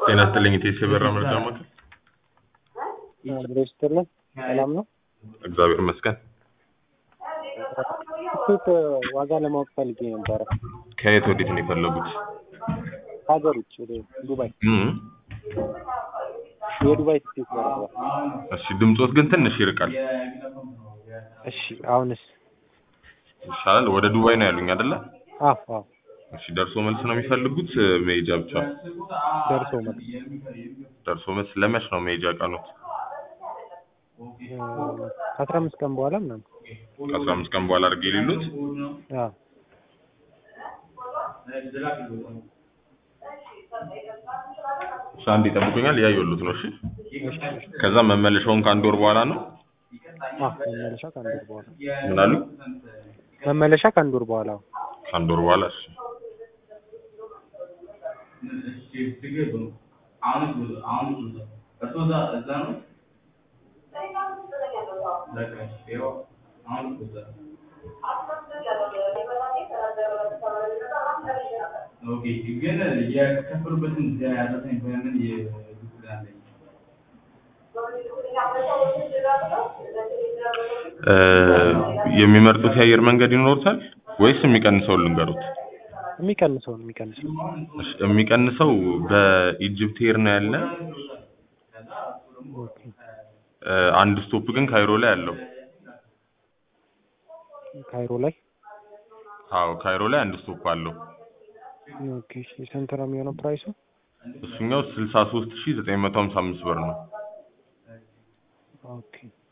ጤና ይስጥልኝ ኢቴስ የበራ መረጃ ማዕከል። ብሬስትልን ሰላም ነው? እግዚአብሔር ይመስገን። ትኬት ዋጋ ለማወቅ ፈልጌ ነበረ። ከየት ወዴት ነው የፈለጉት? ሀገር ውጭ ወደ ዱባይ። የዱባይ ትኬት ነው። እሺ፣ ድምጾት ግን ትንሽ ይርቃል። እሺ፣ አሁንስ ይሻላል? ወደ ዱባይ ነው ያሉኝ አይደለ? አዎ። እሺ፣ ደርሶ መልስ ነው የሚፈልጉት መሄጃ ብቻ? ደርሶ መልስ ለመች ነው መሄጃ ቀኑት? 15 ቀን በኋላ ምናምን። 15 ቀን በኋላ አድርጌ ሊሉት? አዎ። አንዴ ይጠብቁኛል፣ እያየሁት ነው። እሺ፣ ከዛ መመለሻውን ከአንድ ወር በኋላ ነው? መመለሻ ከአንድ ወር በኋላ። ምን አሉ? መመለሻ ከአንድ ወር በኋላ። ከአንድ ወር በኋላ። እሺ፣ የሚመርጡት የአየር መንገድ ይኖሩታል ወይስ የሚቀንሰው ልንገሩት? የሚቀንሰው በኢጅፕት ኤር ነው ያለ። አንድ ስቶፕ ግን ካይሮ ላይ አለው። ካይሮ ላይ? አዎ፣ ካይሮ ላይ አንድ ስቶፕ አለው። ኦኬ። ስንት ነው የሚሆነው ፕራይሱ? እሱኛው 63955 ብር ነው። ኦኬ።